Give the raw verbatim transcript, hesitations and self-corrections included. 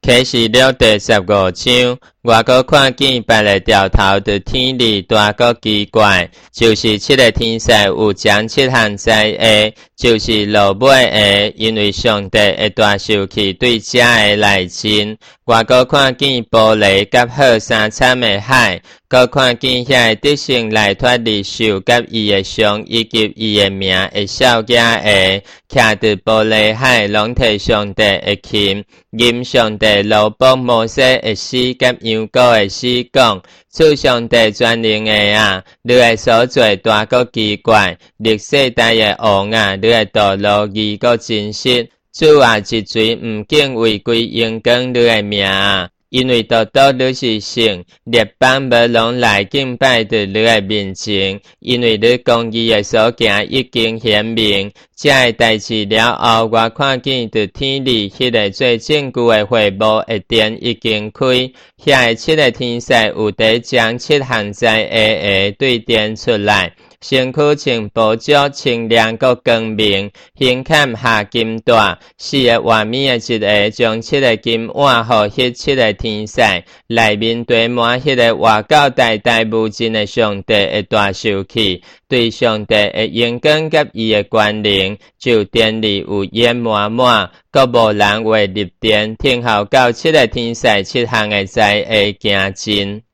启示录第十五章，我阁看见别个条头的天理大阁奇怪，就是七个天使有将七项灾厄，就是落尾的，因为上帝会大受气对遮的来真。我阁看见玻璃甲好三惨的海，阁看见遐个得胜来脱离受甲伊的伤以及伊的名的少囝的，徛伫玻璃海，拢摕上帝的琴，吟上帝罗邦摩西的诗甲羊羔的诗讲，主上帝全能的啊，你的所做大阁奇怪，历世代的王啊，你的道路义阁真实。主啊，一嘴毋敬违规应光你的名啊，因为道道你是圣，列邦无拢来敬拜伫你的面前，因为你公义的所行已经显明。这个代志了后，我看见伫天里迄个最证据的会幕的殿已经开，遐个七个天使有伫将七项灾厄的对点出来。身躯穿宝珠，清亮阁光明，胸坎下金带，四个画面的一个，将七个金碗互迄七个天使，内面堆满迄个活到代代无尽的上帝的大受气，对上帝的荣光甲伊的权能，就殿里有烟满满，阁无人会入殿，听候到七个天使七项的灾厄行尽。